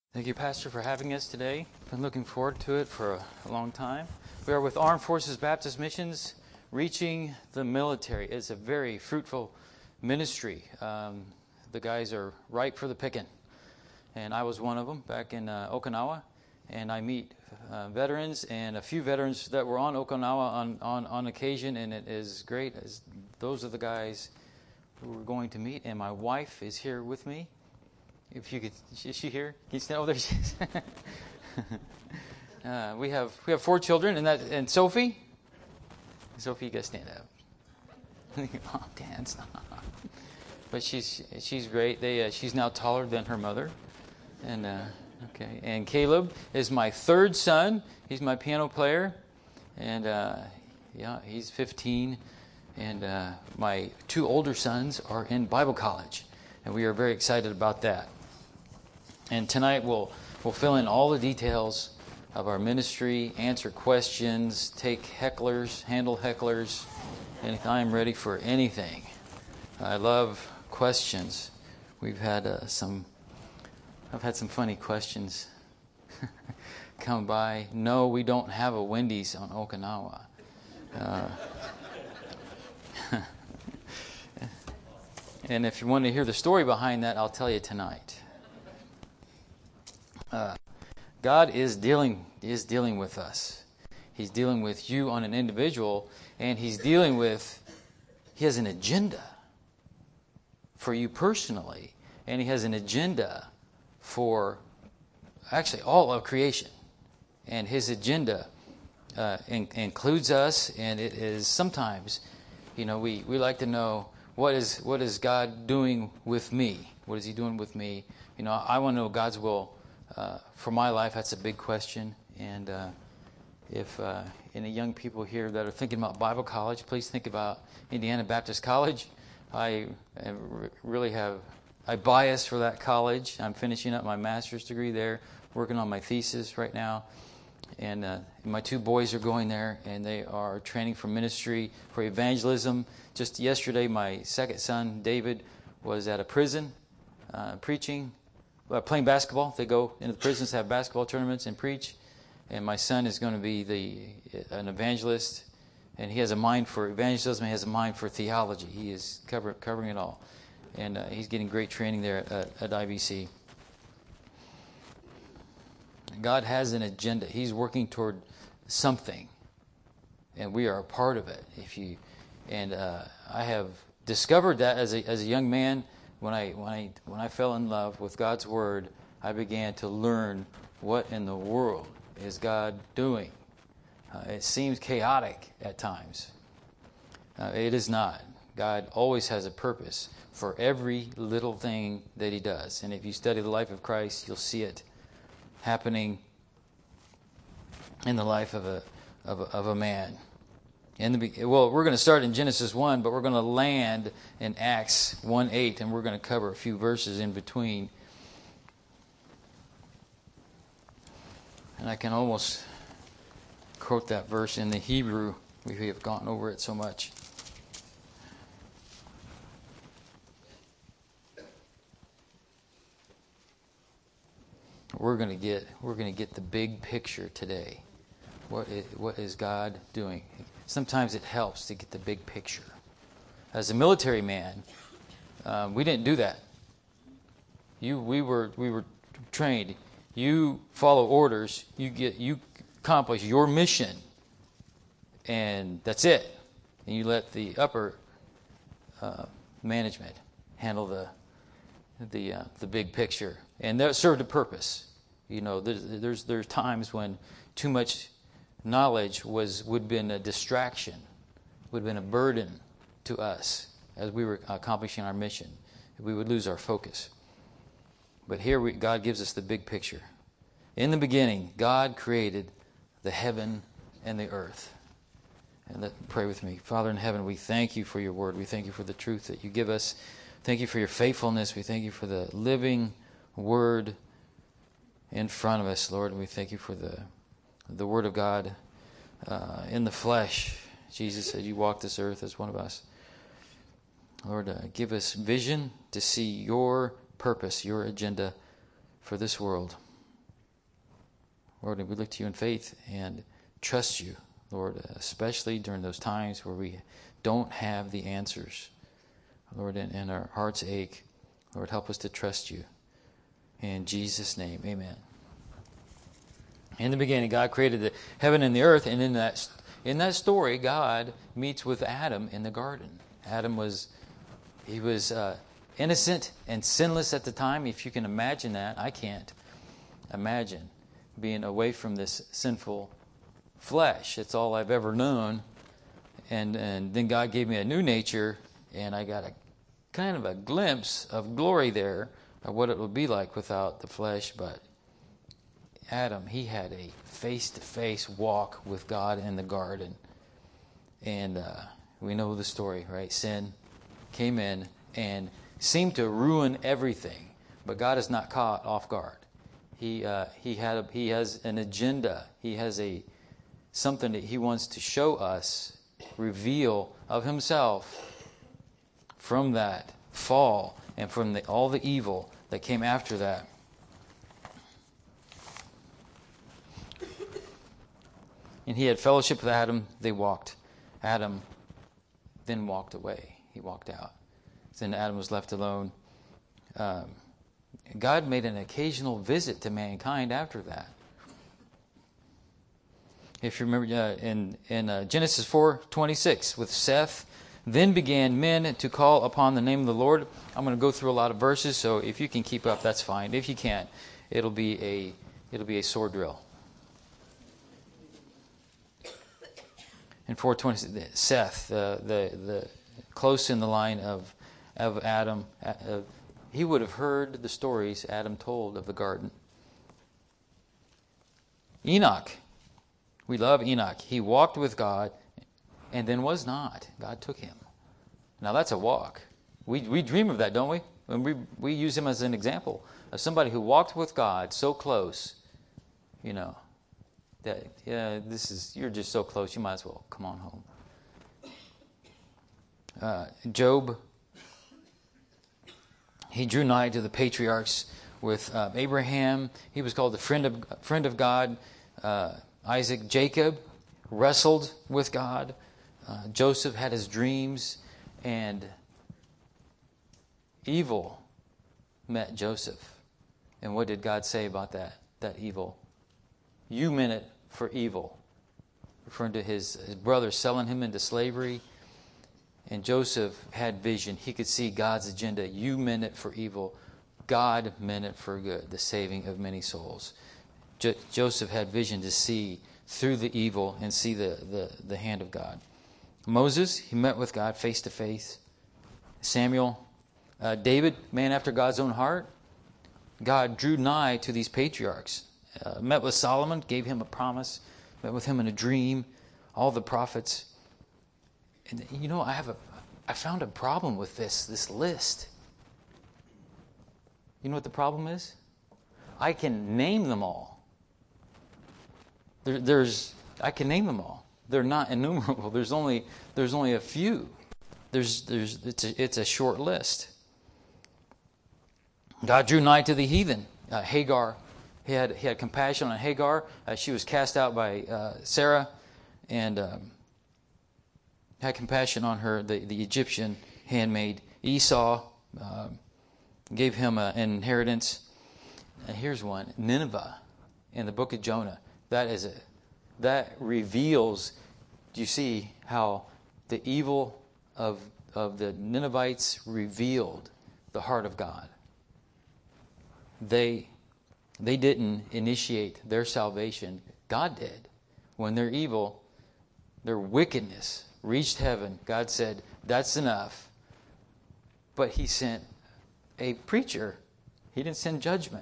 Thank you, Pastor, for having us today. Been looking forward to it for a long time. We are with Armed Forces Baptist Missions, reaching the military. It's a very fruitful ministry. The guys are ripe for the picking. And I was one of them back in Okinawa. And I meet veterans and a few veterans that were on Okinawa on occasion. And it is great. Those are the guys who we're going to meet. And my wife is here with me. If you could, is she here? Can you stand? Oh, there she is. We have 4 children, and Sophie, you gotta stand up. Oh, Dan, stop. But she's great. She's now taller than her mother, and okay. And Caleb is my 3rd son. He's my piano player, and he's 15. And my 2 older sons are in Bible college, and we are very excited about that. And tonight we'll fill in all the details of our ministry, answer questions, take hecklers, handle hecklers, and I'm ready for anything. I love questions. I've had some funny questions come by. No, we don't have a Wendy's on Okinawa. And if you want to hear the story behind that, I'll tell you tonight. God is dealing with us. He's dealing with you on an individual, and He has an agenda for you personally, and He has an agenda for actually all of creation. And His agenda includes us, and it is sometimes, we like to know, what is God doing with me? What is He doing with me? I want to know God's will for my life. That's a big question. And if any young people here that are thinking about Bible college, please think about Indiana Baptist College. I bias for that college. I'm finishing up my master's degree there, working on my thesis right now. And my 2 boys are going there, and they are training for ministry, for evangelism. Just yesterday, my 2nd son, David, was at a prison preaching, playing basketball. They go into the prisons to have basketball tournaments and preach. And my son is going to be an evangelist, and he has a mind for evangelism. He has a mind for theology. He is covering it all. And he's getting great training there at IBC. God has an agenda. He's working toward something, and we are a part of it. I have discovered that as a young man, when I fell in love with God's Word, I began to learn what in the world is God doing. It seems chaotic at times. It is not. God always has a purpose for every little thing that He does, and if you study the life of Christ, you'll see it happening in the life of a man. We're going to start in Genesis 1, but we're going to land in Acts 1:8, and we're going to cover a few verses in between. And I can almost quote that verse in the Hebrew. We have gone over it so much. We're going to get the big picture today. What is God doing? Sometimes it helps to get the big picture. As a military man, we didn't do that. We were trained. You follow orders. You accomplish your mission, and that's it. And you let the upper management handle the big picture, and that served a purpose. There's times when too much knowledge would have been a distraction, would have been a burden to us as we were accomplishing our mission. We would lose our focus. But here God gives us the big picture. In the beginning, God created the heaven and the earth. And pray with me. Father in heaven, we thank You for Your word. We thank You for the truth that You give us. Thank You for Your faithfulness. We thank You for the living word in front of us, Lord. And we thank You for the Word of God in the flesh. Jesus said You walked this earth as one of us. Lord, give us vision to see Your purpose, Your agenda for this world. Lord, we look to you in faith and trust you, Lord, especially during those times where we don't have the answers. Lord, and our hearts ache. Lord, help us to trust you. In Jesus' name, amen. In the beginning, God created the heaven and the earth, and in that story, God meets with Adam in the garden. Adam was innocent and sinless at the time. If you can imagine that, I can't imagine being away from this sinful flesh. It's all I've ever known. And then God gave me a new nature, and I got a kind of a glimpse of glory there of what it would be like without the flesh. But Adam, he had a face-to-face walk with God in the garden. And we know the story, right? Sin came in and seemed to ruin everything. But God is not caught off guard. He has an agenda. He has something that he wants to show us, reveal of himself from that fall and from all the evil that came after that. And he had fellowship with Adam. They walked. Adam then walked away. He walked out. Then Adam was left alone. God made an occasional visit to mankind after that. If you remember in Genesis 4:26, with Seth, then began men to call upon the name of the Lord. I'm going to go through a lot of verses, so if you can keep up, that's fine. If you can't, it'll be a sword drill. In 4:26, Seth, the close in the line of Adam, he would have heard the stories Adam told of the garden. Enoch, we love Enoch. He walked with God and then was not. God took him. Now that's a walk. We dream of that, don't we? When we use him as an example of somebody who walked with God so close, that you're just so close, you might as well come on home. Job, he drew nigh to the patriarchs with Abraham. He was called the friend of God. Isaac, Jacob wrestled with God. Joseph had his dreams, and evil met Joseph. And what did God say about that evil? You meant it for evil. Referring to his brother selling him into slavery. And Joseph had vision. He could see God's agenda. You meant it for evil. God meant it for good, the saving of many souls. Joseph had vision to see through the evil and see the hand of God. Moses, he met with God face to face. Samuel, David, man after God's own heart. God drew nigh to these patriarchs. Met with Solomon, gave him a promise. Met with him in a dream. All the prophets. And I found a problem with this list. You know what the problem is? I can name them all. I can name them all. They're not innumerable. There's only a few. It's a short list. God drew nigh to the heathen. Hagar, he had compassion on Hagar. She was cast out by Sarah, and had compassion on her, the Egyptian handmaid. Esau gave him an inheritance. And here's one, Nineveh, in the book of Jonah. That reveals. Do you see how the evil of the Ninevites revealed the heart of God? They didn't initiate their salvation. God did. When their evil, their wickedness reached heaven, God said, that's enough. But he sent a preacher. He didn't send judgment.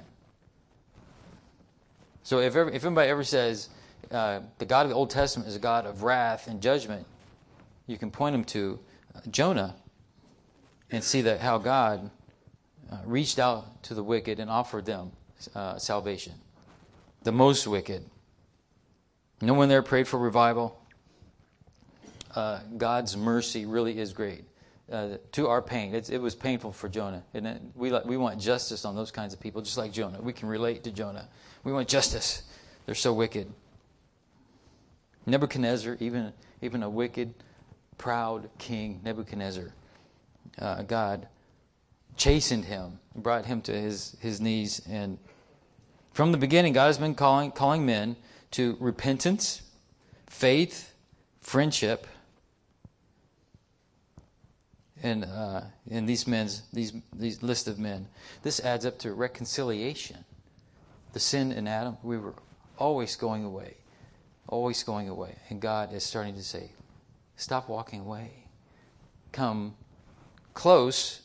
So if anybody ever says the God of the Old Testament is a God of wrath and judgment, you can point them to Jonah and see that how God reached out to the wicked and offered them salvation. The most wicked. No one there prayed for revival. God's mercy really is great. To our pain. It was painful for Jonah. And we want justice on those kinds of people, just like Jonah. We can relate to Jonah. We want justice. They're so wicked. Nebuchadnezzar, even a wicked, proud king, Nebuchadnezzar, God chastened him, brought him to his knees. And from the beginning, God has been calling men to repentance, faith, friendship, and these list of men. This adds up to reconciliation. The sin in Adam, we were always going away, and God is starting to say, "Stop walking away. Come close."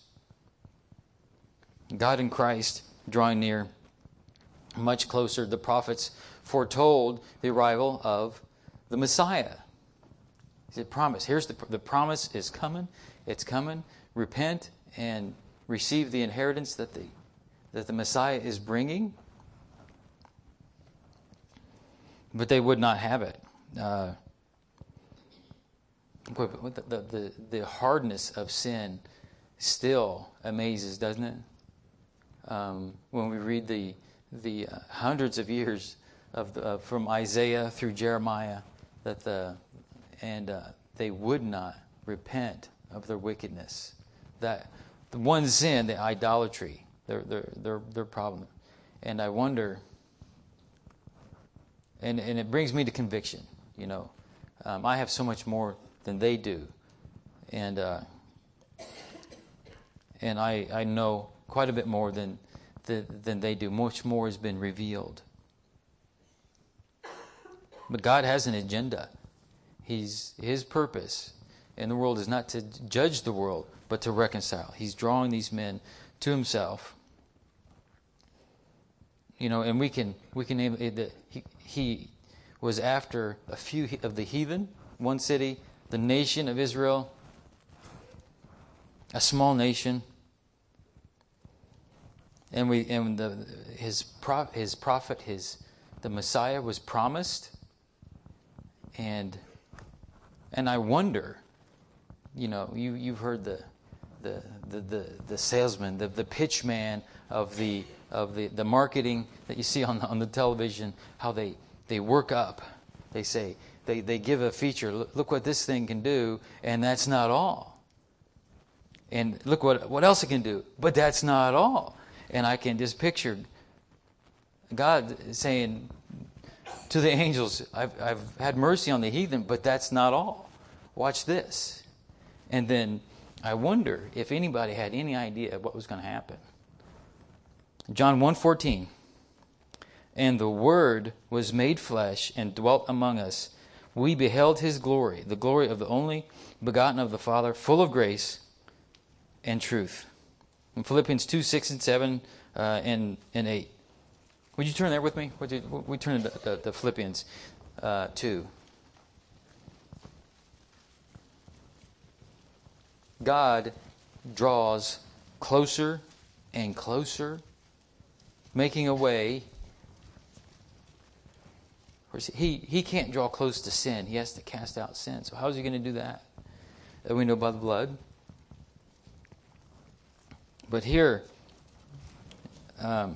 God in Christ drawing near, much closer. The prophets foretold the arrival of the Messiah. He said, "Promise. Here's the promise is coming. It's coming. Repent and receive the inheritance that the Messiah is bringing." But they would not have it. The hardness of sin still amazes, doesn't it? When we read the hundreds of years from Isaiah through Jeremiah, they would not repent of their wickedness. That the one sin, the idolatry, their problem. And I wonder, and it brings me to conviction. I have so much more than they do, and I know quite a bit more than they do. Much more has been revealed. But God has an agenda. His purpose in the world is not to judge the world, but to reconcile. He's drawing these men to Himself. And we can name it. He was after a few of the heathen, one city, the nation of Israel, a small nation. And his prophet, the Messiah was promised, and I wonder, you've heard the salesman, the pitch man of the marketing that you see on the television, how they work up. They say they give a feature. Look what this thing can do, and that's not all. And look what else it can do, but that's not all. And I can just picture God saying to the angels, I've had mercy on the heathen, but that's not all. Watch this. And then I wonder if anybody had any idea what was going to happen. John 1:14. And the Word was made flesh and dwelt among us. We beheld His glory, the glory of the only begotten of the Father, full of grace and truth. In Philippians 2, 6 and 7 and 8. Would you turn there with me? We turn to Philippians 2. God draws closer and closer, making a way. He can't draw close to sin. He has to cast out sin. So how is He going to do that? We know by the blood. But here, how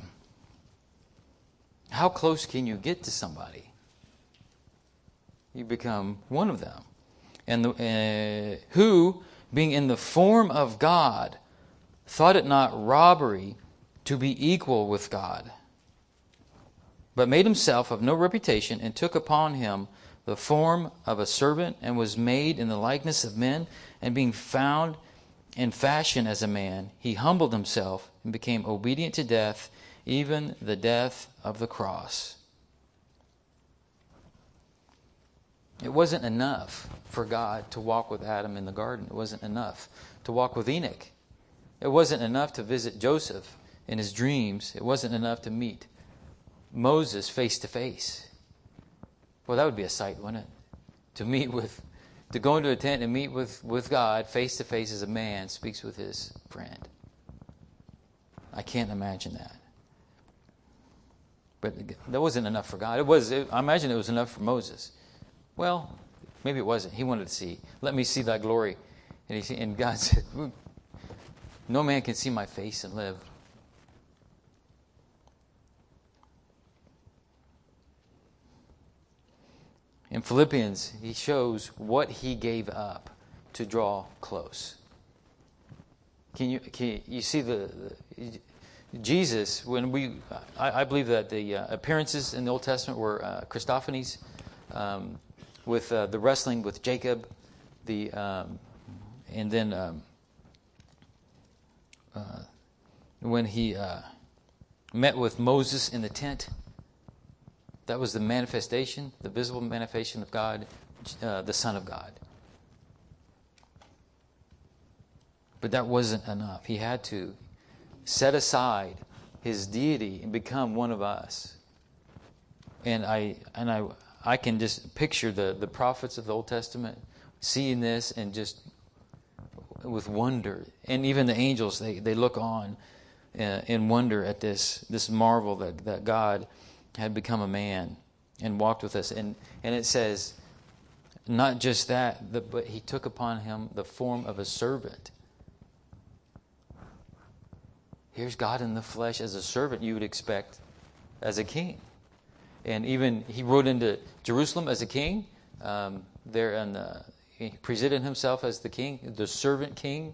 close can you get to somebody? You become one of them. And who, being in the form of God, thought it not robbery to be equal with God, but made Himself of no reputation, and took upon Him the form of a servant, and was made in the likeness of men, and being found in fashion as a man, He humbled Himself and became obedient to death, even the death of the cross. It wasn't enough for God to walk with Adam in the garden. It wasn't enough to walk with Enoch. It wasn't enough to visit Joseph in his dreams. It wasn't enough to meet Moses face to face. Well, that would be a sight, wouldn't it? To go into a tent and meet with God face to face as a man speaks with his friend. I can't imagine that. But that wasn't enough for God. I imagine it was enough for Moses. Well, maybe it wasn't. He wanted to see. Let me see thy glory. And God said, no man can see my face and live. In Philippians, he shows what he gave up to draw close. Can you see Jesus, when I believe that the appearances in the Old Testament were Christophanies, with the wrestling with Jacob, and then when he met with Moses in the tent, that was the manifestation, the visible manifestation of God, the Son of God. But that wasn't enough. He had to set aside his deity and become one of us. And I can just picture the prophets of the Old Testament seeing this and just with wonder. And even the angels, they look on in wonder at this marvel that God had become a man and walked with us. And it says, not just that, but he took upon him the form of a servant. Here's God in the flesh as a servant you would expect as a king. And even he rode into Jerusalem as a king. He presented himself as the king, the servant king.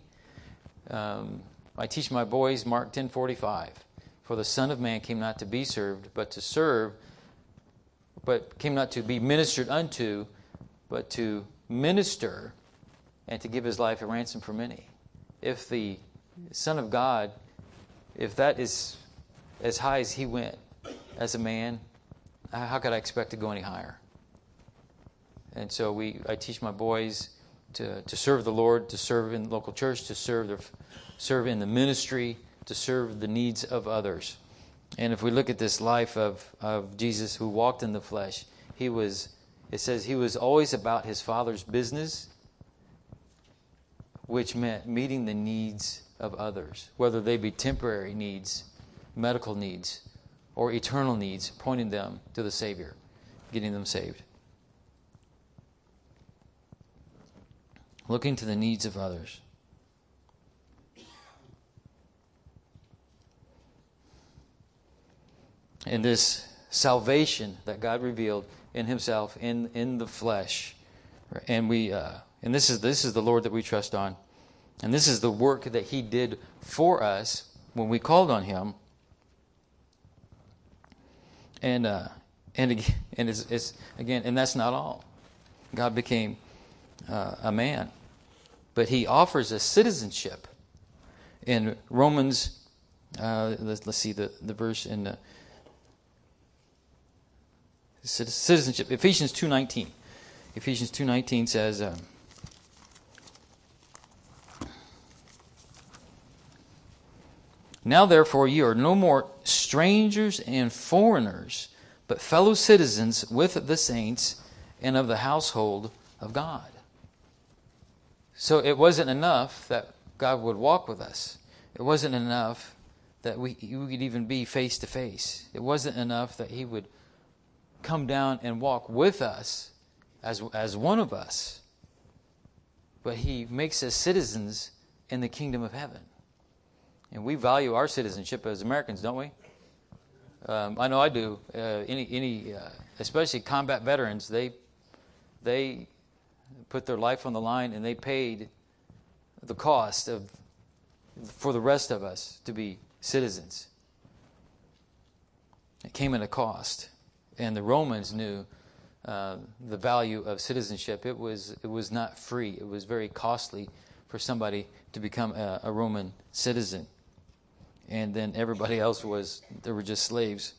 I teach my boys Mark 10:45. For the Son of Man came not to be served, but to serve, but came not to be ministered unto, but to minister and to give his life a ransom for many. If the Son of God, if that is as high as he went as a man, how could I expect to go any higher? And so I teach my boys to serve the Lord, to serve in the local church, to serve in the ministry, to serve the needs of others. And if we look at this life of Jesus who walked in the flesh, it says he was always about his Father's business, which meant meeting the needs of others, whether they be temporary needs, medical needs, or eternal needs, pointing them to the Savior, getting them saved. Looking to the needs of others. And this salvation that God revealed in himself, in the flesh. And this is the Lord that we trust on. And this is the work that he did for us when we called on him. And it's again, and that's not all. God became a man, but he offers us citizenship. In Romans, let's see the verse in citizenship. Ephesians 2:19. Ephesians 2:19 says, now therefore ye are no more strangers and foreigners, but fellow citizens with the saints and of the household of God. So it wasn't enough that God would walk with us. It wasn't enough that we could even be face to face. It wasn't enough that he would come down and walk with us as one of us. But he makes us citizens in the kingdom of heaven. And we value our citizenship as Americans, don't we? I know I do. Especially combat veterans, they put their life on the line and they paid the cost for the rest of us to be citizens. It came at a cost, and the Romans knew the value of citizenship. It was not free. It was very costly for somebody to become a Roman citizen. And then everybody else they were just slaves.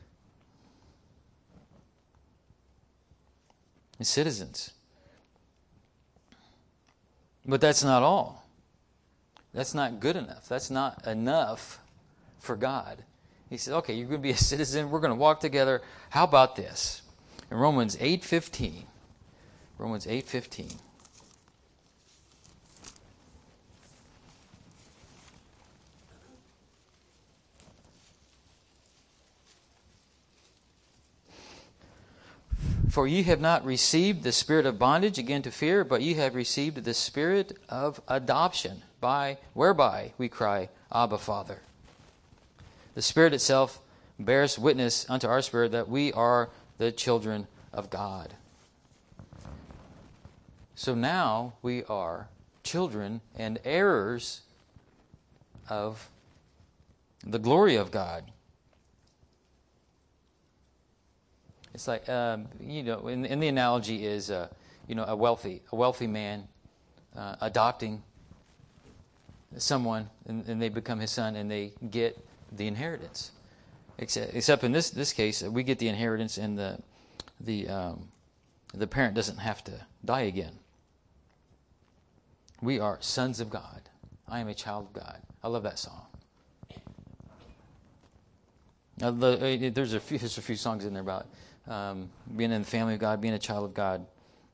And citizens. But that's not all. That's not good enough. That's not enough for God. He said, okay, you're going to be a citizen. We're going to walk together. How about this? In Romans 8:15. Romans 8:15. For ye have not received the spirit of bondage again to fear, but ye have received the spirit of adoption, whereby we cry, Abba, Father. The Spirit itself bears witness unto our spirit that we are the children of God. So now we are children and heirs of the glory of God. It's like, in the analogy is, a wealthy man adopting someone, and they become his son, and they get the inheritance. Except in this case, we get the inheritance, and the parent doesn't have to die again. We are sons of God. I am a child of God. I love that song. There's a few songs in there about being in the family of God, being a child of God.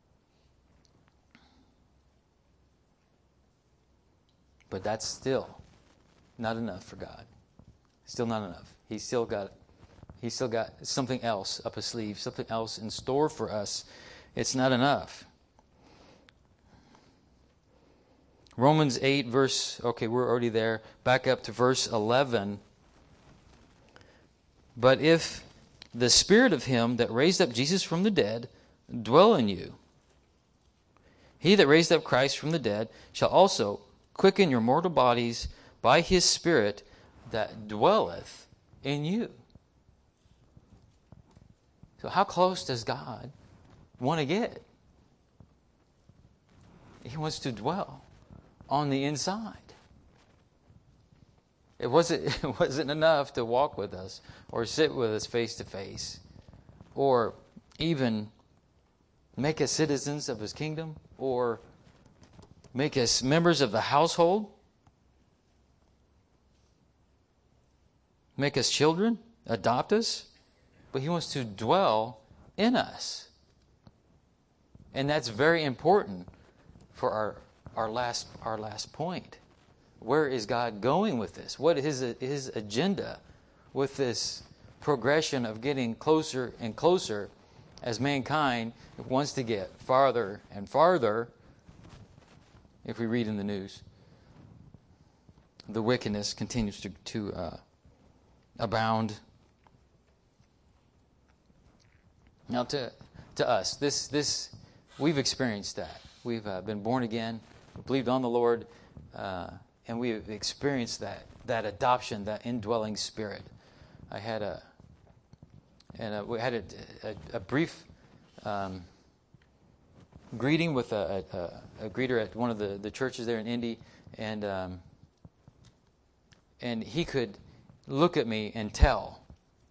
But that's still not enough for God. Still not enough. He's still got something else up his sleeve, something else in store for us. It's not enough. Romans 8 we're already there. Back up to verse 11. But if the Spirit of him that raised up Jesus from the dead dwell in you, he that raised up Christ from the dead shall also quicken your mortal bodies by his Spirit that dwelleth in you. So how close does God want to get? He wants to dwell on the inside. It wasn't enough to walk with us or sit with us face to face or even make us citizens of his kingdom or make us members of the household, make us children, adopt us, but he wants to dwell in us. And that's very important for our last point. Where is God going with this? What is his agenda with this progression of getting closer and closer as mankind wants to get farther and farther? If we read in the news, the wickedness continues to abound. Now, to us, this we've experienced that. We've been born again, believed on the Lord, and we've experienced that adoption, that indwelling Spirit. We had a brief greeting with a greeter at one of the churches there in Indy, and he could look at me and tell.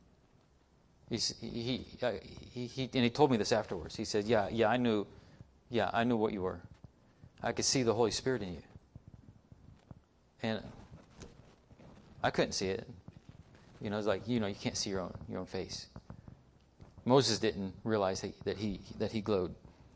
He told me this afterwards. He said, I knew what you were. I could see the Holy Spirit in you. And I couldn't see it. It's like, you can't see your own face. Moses didn't realize that he glowed.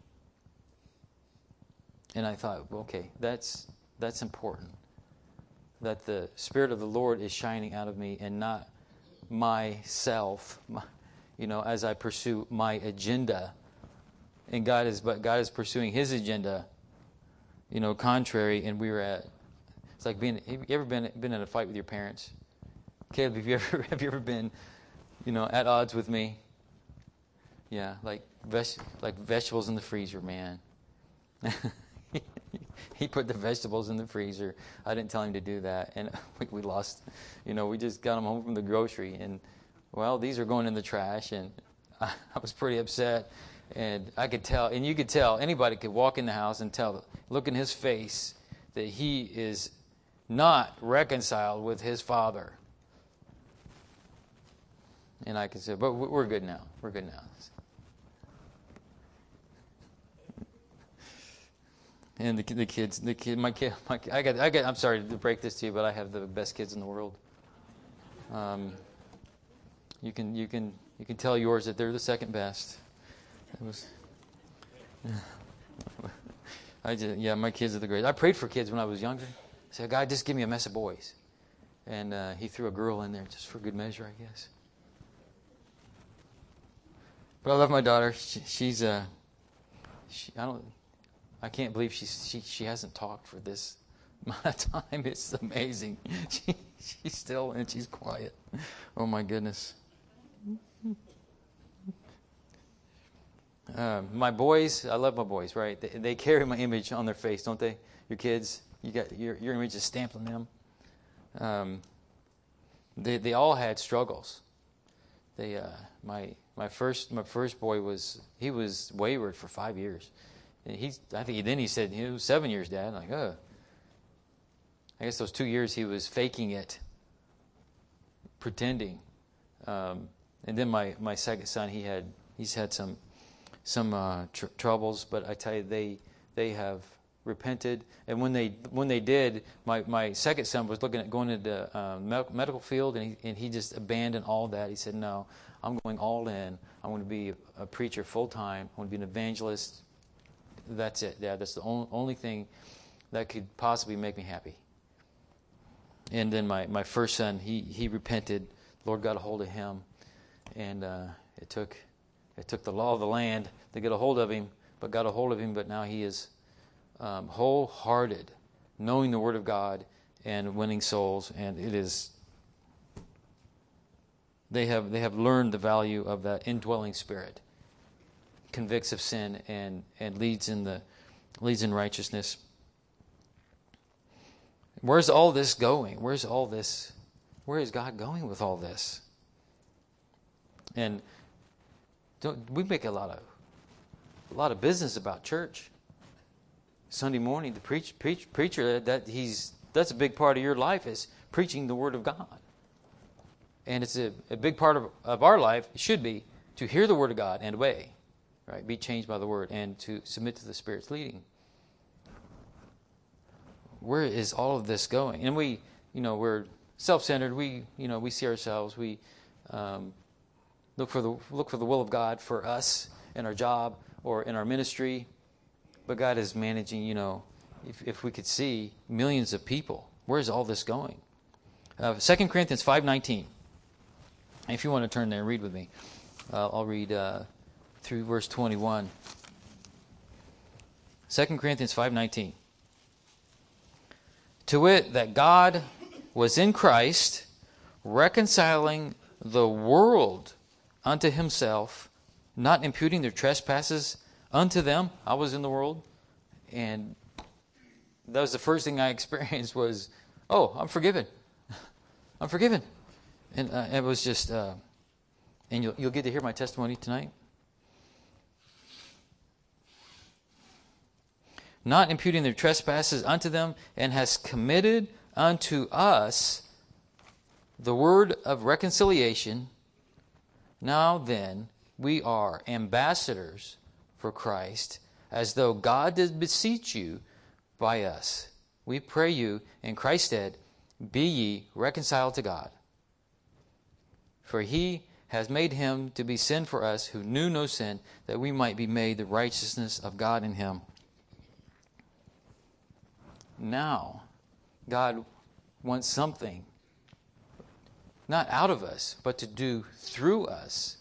And I thought, well, okay, that's important. That the Spirit of the Lord is shining out of me and not myself, as I pursue my agenda. And God is pursuing his agenda, contrary, and it's like have you ever been in a fight with your parents? Caleb, have you ever been, at odds with me? Yeah, like vegetables in the freezer, man. He put the vegetables in the freezer. I didn't tell him to do that, and we lost. We just got them home from the grocery, and these are going in the trash, and I was pretty upset, and I could tell, and you could tell, anybody could walk in the house and tell, look in his face, that he is not reconciled with his father. And I could say, but we're good now. We're good now. And the kids, I'm sorry to break this to you, but I have the best kids in the world. You can tell yours that they're the second best. My kids are the greatest. I prayed for kids when I was younger. I said, God, just give me a mess of boys. And he threw a girl in there just for good measure, I guess. But I love my daughter. I can't believe she hasn't talked for this amount of time. It's amazing. She's still, and she's quiet. Oh my goodness. My boys, I love my boys, right? They carry my image on their face, don't they? Your kids, you got your image is stamped on them. They all had struggles. My first boy was wayward for 5 years. And he said, it was 7 years, Dad. I'm like, oh. I guess those 2 years he was faking it, pretending. And then my second son, he's had some troubles, but I tell you, they have repented. And when they did, my second son was looking at going into medical field, and he just abandoned all that. He said, "No, I'm going all in. I'm going to be a preacher full time. I'm going to be an evangelist. That's it, Dad. That's the only thing that could possibly make me happy." And then my first son, he repented. The Lord got a hold of him, and it took the law of the land to get a hold of him, but got a hold of him. But now he is wholehearted, knowing the Word of God and winning souls, and it is. They have learned the value of that indwelling Spirit, convicts of sin and leads in righteousness. Where's all this going? Where is God going with all this? And we make a lot of business about church. Sunday morning, the preacher that's a big part of your life is preaching the Word of God. And it's a big part of our life, it should be, to hear the Word of God and obey, right? Be changed by the Word and to submit to the Spirit's leading. Where is all of this going? And we're self-centered. We see ourselves. We look for the will of God for us in our job or in our ministry. But God is managing, if we could see millions of people. Where is all this going? 2 Corinthians 5:19. If you want to turn there and read with me, I'll read through verse 21. 2 Corinthians 5:19. To wit, that God was in Christ, reconciling the world unto himself, not imputing their trespasses unto them. I was in the world, and that was the first thing I experienced was, oh, I'm forgiven. I'm forgiven. And it was just, and you'll get to hear my testimony tonight. Not imputing their trespasses unto them, and has committed unto us the word of reconciliation. Now then, we are ambassadors for Christ, as though God did beseech you by us. We pray you in Christ's stead, be ye reconciled to God. For he has made him to be sin for us who knew no sin, that we might be made the righteousness of God in him. Now, God wants something, not out of us, but to do through us.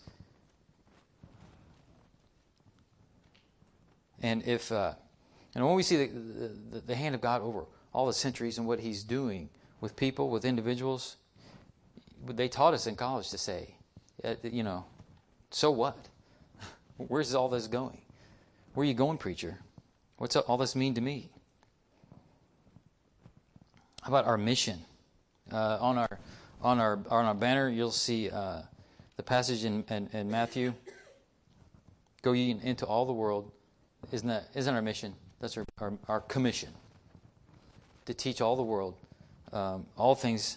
And when we see the hand of God over all the centuries and what He's doing with people, with individuals, they taught us in college to say, so what? Where's all this going? Where are you going, preacher? What's all this mean to me? How about our mission? On our banner, you'll see the passage in Matthew. Go ye into all the world. Isn't our mission? That's our commission. To teach all the world, all things.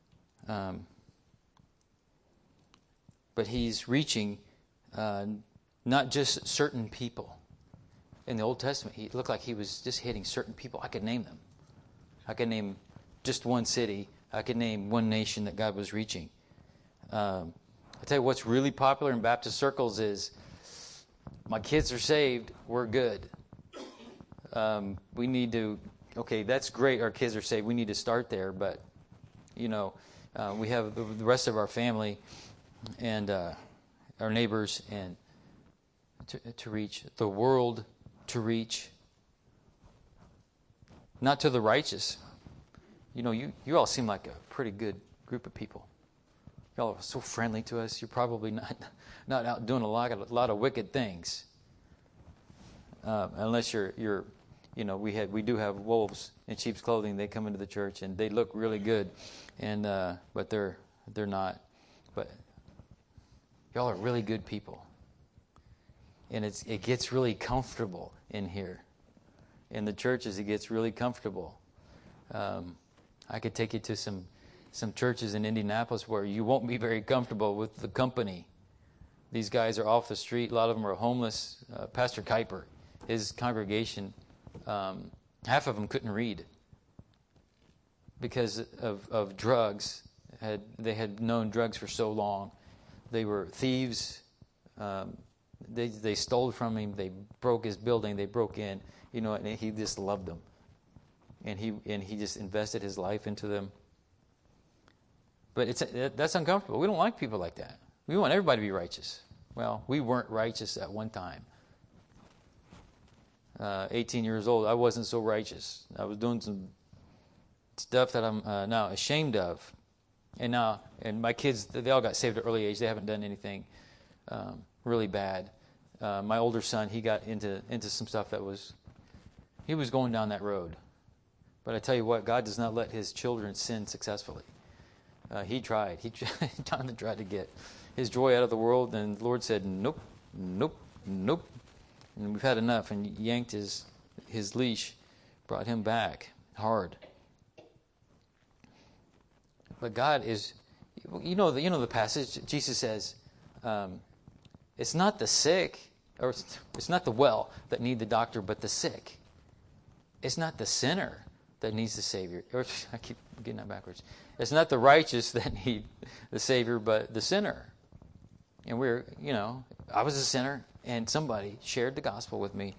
But He's reaching not just certain people. In the Old Testament, He looked like He was just hitting certain people. I could name them. I could name just one city. I could name one nation that God was reaching. I tell you what's really popular in Baptist circles is, my kids are saved, we're good. We need to, okay, that's great, our kids are saved, we need to start there, but, we have the rest of our family and our neighbors, and to reach the world, to reach, not to the righteous. You all seem like a pretty good group of people. Y'all are so friendly to us. You're probably not out doing a lot of wicked things. unless you're we do have wolves in sheep's clothing. They come into the church and they look really good, and but they're not. But y'all are really good people, and it gets really comfortable in here. In the churches, it gets really comfortable. I could take you to some churches in Indianapolis where you won't be very comfortable with the company. These guys are off the street. A lot of them are homeless. Pastor Kuiper, his congregation, half of them couldn't read because of drugs. They had known drugs for so long. They were thieves. They stole from him. They broke his building. They broke in. And he just loved them. And he just invested his life into them. But that's uncomfortable. We don't like people like that. We want everybody to be righteous. Well, we weren't righteous at one time. 18 years old, I wasn't so righteous. I was doing some stuff that I'm now ashamed of. And my kids, they all got saved at an early age. They haven't done anything really bad. My older son, he got into some stuff he was going down that road. But I tell you what, God does not let his children sin successfully. He tried. Jonathan tried to get his joy out of the world, and the Lord said, nope, nope, nope. And we've had enough, and yanked his leash, brought him back hard. But God is, the passage, Jesus says, it's not the sick, or it's not the well that need the doctor, but the sick. It's not the sinner that needs the Savior. Or I keep getting that backwards. It's not the righteous that need the Savior, but the sinner. And I was a sinner, and somebody shared the gospel with me.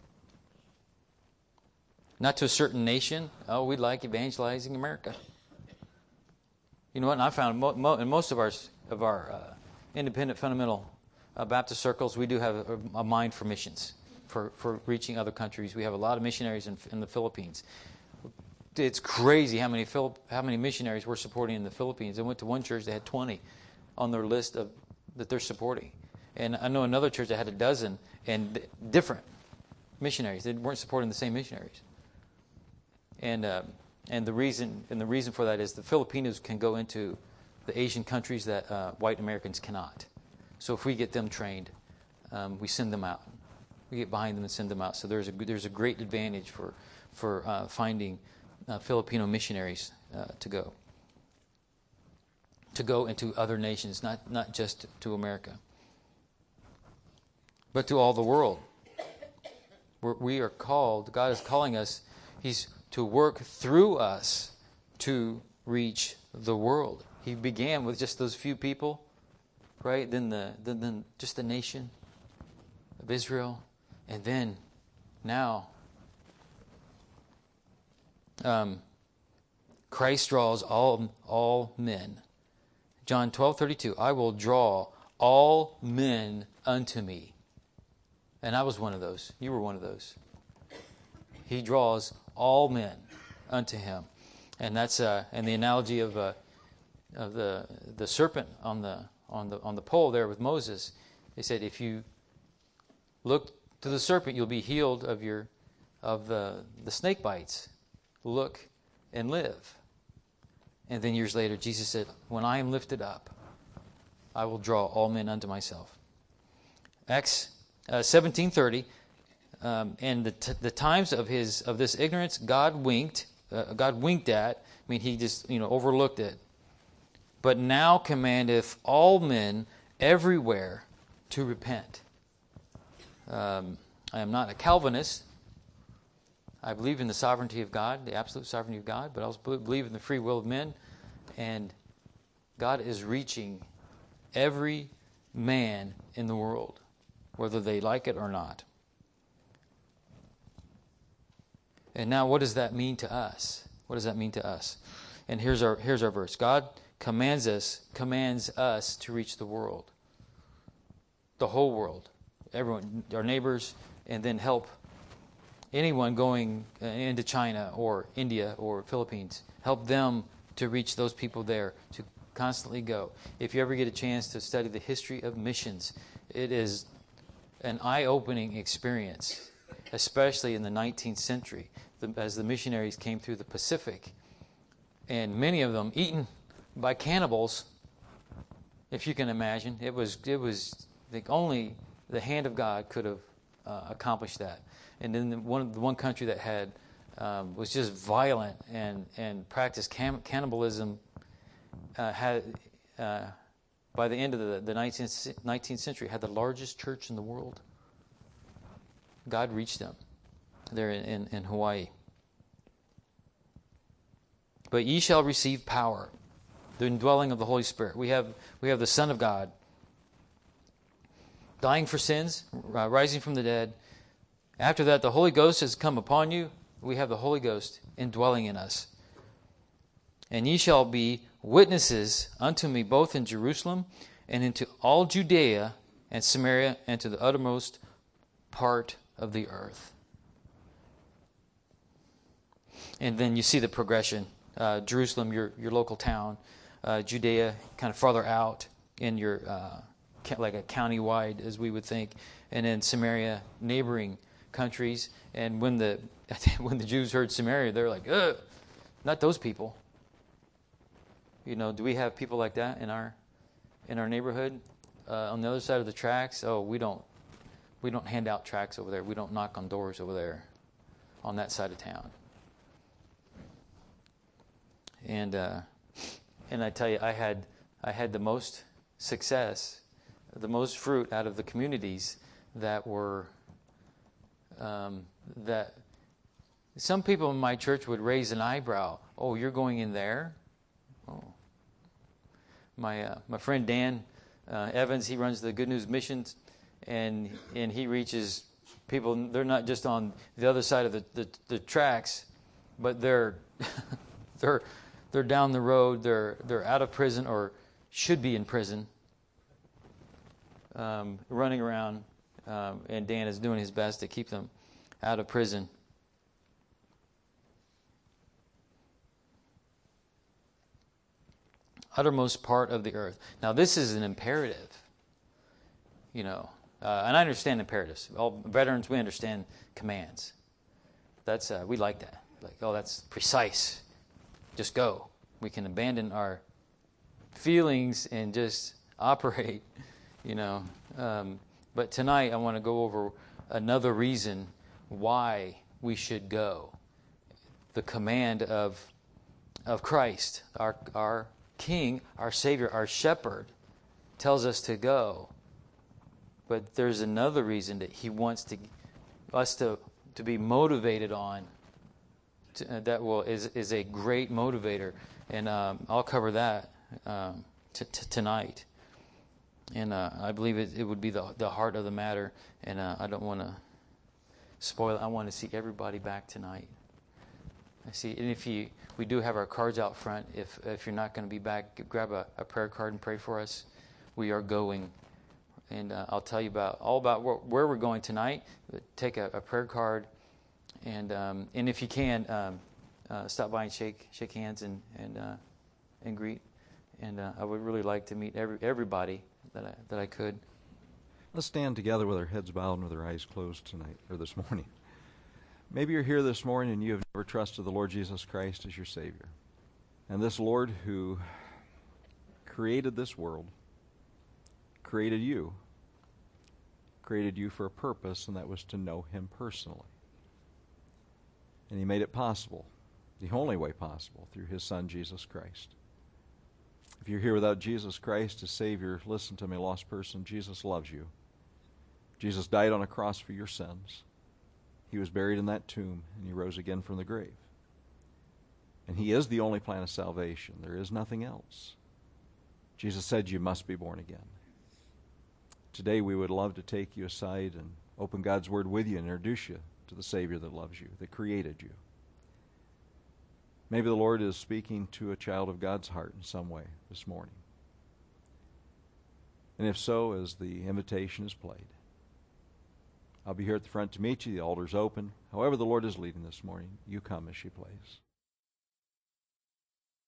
Not to a certain nation. Oh, we like evangelizing America. You know what? And I found in most of our independent fundamental Baptist circles, we do have a mind for missions, for reaching other countries. We have a lot of missionaries in the Philippines. It's crazy how many missionaries we're supporting in the Philippines. I went to one church that had 20 on their list that they're supporting. And I know another church that had 12 and different missionaries. They weren't supporting the same missionaries. And the reason for that is the Filipinos can go into the Asian countries that white Americans cannot. So if we get them trained, we send them out. We get behind them and send them out. So there's a great advantage for finding Filipino missionaries to go into other nations, not just to America, but to all the world. We are called. God is calling us. He's to work through us to reach the world. He began with just those few people, right? Then just the nation of Israel, and then now Christ draws all men. John 12:32. I will draw all men unto me. And I was one of those. You were one of those. He draws all men unto him, and that's and the analogy of the serpent on the pole there with Moses. They said, if you look to the serpent, you'll be healed of the snake bites. Look and live. And then years later, Jesus said, when I am lifted up, I will draw all men unto myself. Acts 17:30. And the times of this ignorance, God winked at. I mean, he just overlooked it. But now commandeth all men everywhere to repent. I am not a Calvinist. I believe in the sovereignty of God, the absolute sovereignty of God, but I also believe in the free will of men. And God is reaching every man in the world, whether they like it or not. And now what does that mean to us? What does that mean to us? And here's our verse. God commands us to reach the world. The whole world. Everyone, our neighbors, and then help anyone going into China or India or Philippines. Help them to reach those people there, to constantly go. If you ever get a chance to study the history of missions, it is an eye-opening experience. especially in the 19th century, as the missionaries came through the Pacific, and many of them eaten by cannibals. If you can imagine, it was like only the hand of God could have accomplished that. And then the one country that had was just violent and practiced cannibalism had by the end of the 19th century had the largest church in the world. God reached them there in Hawaii. But ye shall receive power, the indwelling of the Holy Spirit. We have the Son of God dying for sins, rising from the dead. After that, the Holy Ghost has come upon you. We have the Holy Ghost indwelling in us. And ye shall be witnesses unto me both in Jerusalem and into all Judea and Samaria and to the uttermost part of the earth. And then you see the progression. Jerusalem, your local town. Judea, kind of farther out in your, like a county-wide, as we would think. And then Samaria, neighboring countries. And when the Jews heard Samaria, they're like, ugh, not those people. You know, do we have people like that in our neighborhood? On the other side of the tracks, we don't hand out tracts over there. We don't knock on doors over there on that side of town. And I tell you, I had the most success, the most fruit out of the communities that were that some people in my church would raise an eyebrow. Oh, you're going in there? Oh, my friend Dan Evans, he runs the Good News Missions, and he reaches people. They're not just on the other side of the tracks, but they're down the road. They're out of prison or should be in prison, running around, and Dan is doing his best to keep them out of prison. Uttermost part of the earth. Now, this is an imperative, and I understand imperatives. All veterans, we understand commands. That's we like that. Like, that's precise. Just go. We can abandon our feelings and just operate, But tonight, I want to go over another reason why we should go. The command of Christ, our King, our Savior, our Shepherd, tells us to go. But there's another reason that He wants us to be motivated on. Is a great motivator, and I'll cover that tonight. And I believe it would be the heart of the matter. And I don't want to spoil it. I want to see everybody back tonight. I see, and we do have our cards out front. If you're not going to be back, grab a prayer card and pray for us. We are going, and I'll tell you all about where we're going tonight. Take a prayer card, and if you can, stop by and shake hands and greet. And I would really like to meet everybody that I could. Let's stand together with our heads bowed and with our eyes closed tonight or this morning. Maybe you're here this morning and you have never trusted the Lord Jesus Christ as your Savior. And this Lord who created this world, created you for a purpose, and that was to know Him personally. And He made it possible, the only way possible, through His Son, Jesus Christ. If you're here without Jesus Christ as Savior, listen to me, lost person, Jesus loves you. Jesus died on a cross for your sins. He was buried in that tomb, and He rose again from the grave. And He is the only plan of salvation. There is nothing else. Jesus said you must be born again. Today we would love to take you aside and open God's Word with you and introduce you to the Savior that loves you, that created you. Maybe the Lord is speaking to a child of God's heart in some way this morning. And if so, as the invitation is played, I'll be here at the front to meet you. The altar's open. However the Lord is leading this morning, you come as she plays.